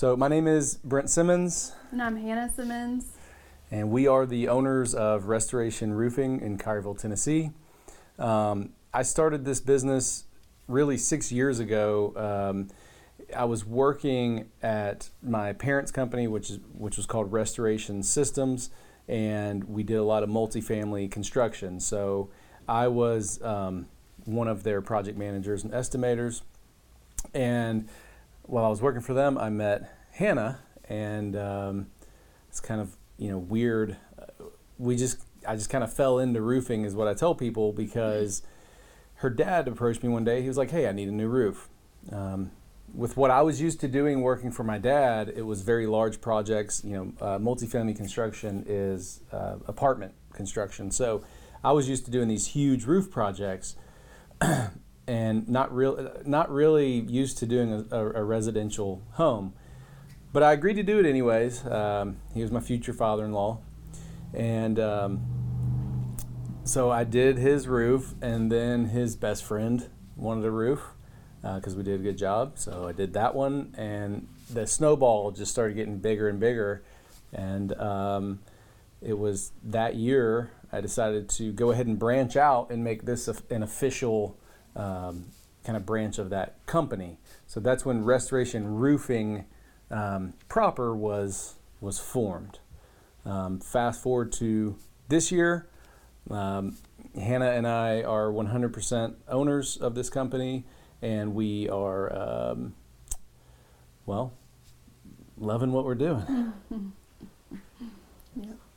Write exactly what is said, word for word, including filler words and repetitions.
So my name is Brent Simmons. And I'm Hannah Simmons. And we are the owners of Restoration Roofing in Collierville, Tennessee. Um, I started this business really six years ago. Um, I was working at my parents' company, which is which was called Restoration Systems, and we did a lot of multifamily construction. So I was um, one of their project managers and estimators. And while I was working for them, I met Hannah, and um, it's kind of you know weird. We just I just kind of fell into roofing, is what I tell people, because her dad approached me one day. He was like, "Hey, I need a new roof." Um, with what I was used to doing working for my dad, it was very large projects. You know, uh, multifamily construction is uh, apartment construction, so I was used to doing these huge roof projects. And not real, not really used to doing a, a, a residential home, but I agreed to do it anyways. Um, he was my future father-in-law, and um, so I did his roof, and then his best friend wanted a roof because uh, we did a good job. So I did that one, and the snowball just started getting bigger and bigger, and um, it was that year I decided to go ahead and branch out and make this an official Um, kind of branch of that company. So that's when Restoration Roofing um, proper was was formed. Um, fast forward to this year, um, Hannah and I are one hundred percent owners of this company, and we are, um, well, loving what we're doing. Yep.